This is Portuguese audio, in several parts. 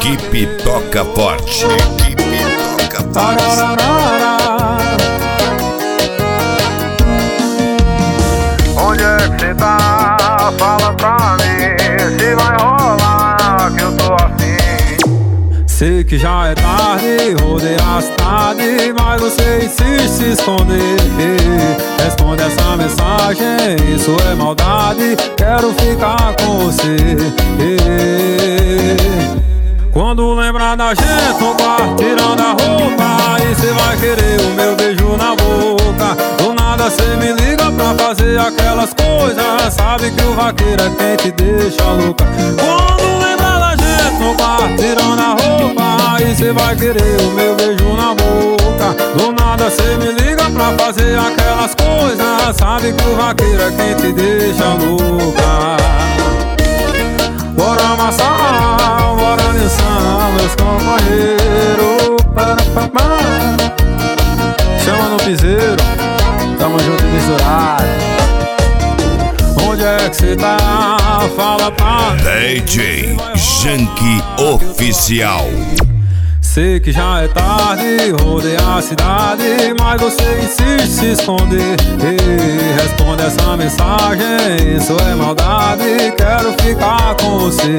Equipe Toca Forte. Equipe Toca Forte. Onde é que cê tá? Fala pra mim se vai rolar que eu tô afim. Sei que já é tarde, rodei a cidade, mas você insiste se esconder. Responde essa mensagem, isso é maldade, quero ficar com você. Quando lembrar da gente no quarto tirando a roupa, aí cê vai querer o meu beijo na boca. Do nada cê me liga pra fazer aquelas coisas, sabe que o vaqueiro é quem te deixa louca. Quando lembrar da gente no quarto tirando a roupa, aí cê vai querer o meu beijo na boca. Do nada cê me liga pra fazer aquelas coisas, sabe que o vaqueiro é quem te deixa louca. Bora amassar, bora dançar, meus companheiros. Chama no piseiro, tamo junto e misturado. Onde é que cê tá? Fala pra DJ Janky Oficial. Sei que já é tarde, rodei a cidade, mas você insiste se esconder. Responde essa mensagem, isso é maldade, quero ficar com você.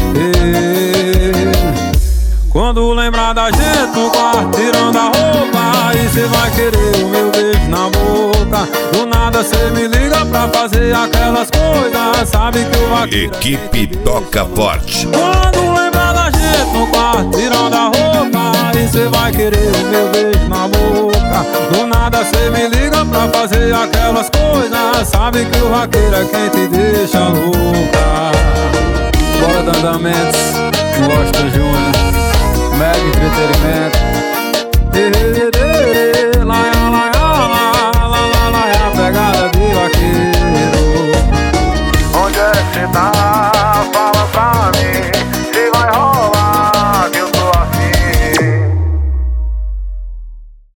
Quando lembrar da gente no quarto tirando a roupa, aí cê vai querer o meu beijo na boca. Do nada cê me liga pra fazer aquelas coisas, sabe que o vaqueiro Equipe Toca Forte. Quando lembrar da gente no quarto tirando a roupa, aí cê vai querer o meu beijo na boca. Do nada cê me liga pra fazer aquelas coisas, sabe que o vaqueiro é quem te deixa louca. Bora Dandamentos, Washington Júnior, Mega Entretenimento.